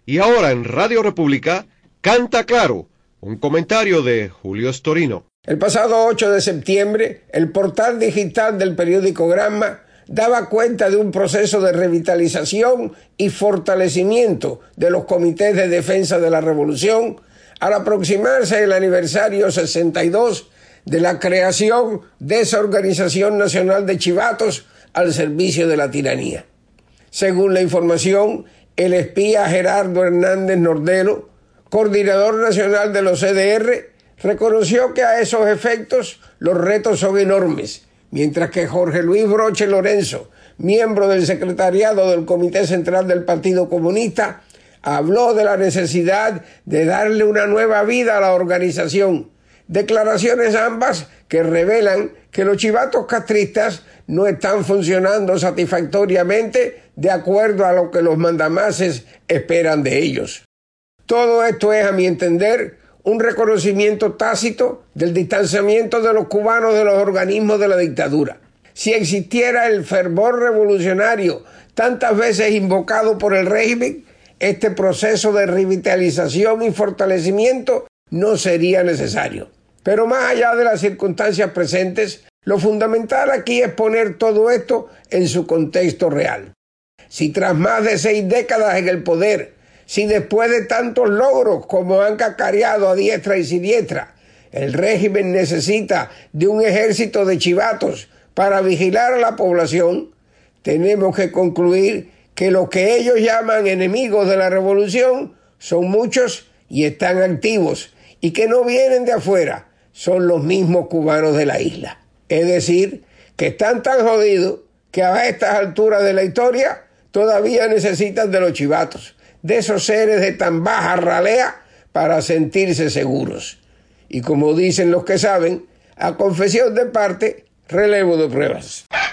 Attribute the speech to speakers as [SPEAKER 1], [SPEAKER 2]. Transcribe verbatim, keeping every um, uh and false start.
[SPEAKER 1] Y ahora en Radio República, Canta Claro, un comentario de Julio Storino.
[SPEAKER 2] El pasado ocho de septiembre, el portal digital del periódico Gramma daba cuenta de un proceso de revitalización y fortalecimiento de los comités de defensa de la revolución al aproximarse el aniversario sesenta y dos de la creación de esa Organización Nacional de Chivatos al servicio de la tiranía. Según la información, el espía Gerardo Hernández Nordelo, coordinador nacional de los C D R, reconoció que a esos efectos los retos son enormes, mientras que Jorge Luis Broche Lorenzo, miembro del secretariado del Comité Central del Partido Comunista, habló de la necesidad de darle una nueva vida a la organización. Declaraciones ambas que revelan que los chivatos castristas no están funcionando satisfactoriamente de acuerdo a lo que los mandamases esperan de ellos. Todo esto es, a mi entender, un reconocimiento tácito del distanciamiento de los cubanos de los organismos de la dictadura. Si existiera el fervor revolucionario tantas veces invocado por el régimen, este proceso de revitalización y fortalecimiento no sería necesario. Pero más allá de las circunstancias presentes, lo fundamental aquí es poner todo esto en su contexto real. Si tras más de seis décadas en el poder, si después de tantos logros como han cacareado a diestra y siniestra, el régimen necesita de un ejército de chivatos para vigilar a la población, tenemos que concluir que los que ellos llaman enemigos de la revolución son muchos y están activos, y que no vienen de afuera, son los mismos cubanos de la isla. Es decir, que están tan jodidos que a estas alturas de la historia todavía necesitan de los chivatos, de esos seres de tan baja ralea para sentirse seguros. Y como dicen los que saben, a confesión de parte, relevo de pruebas.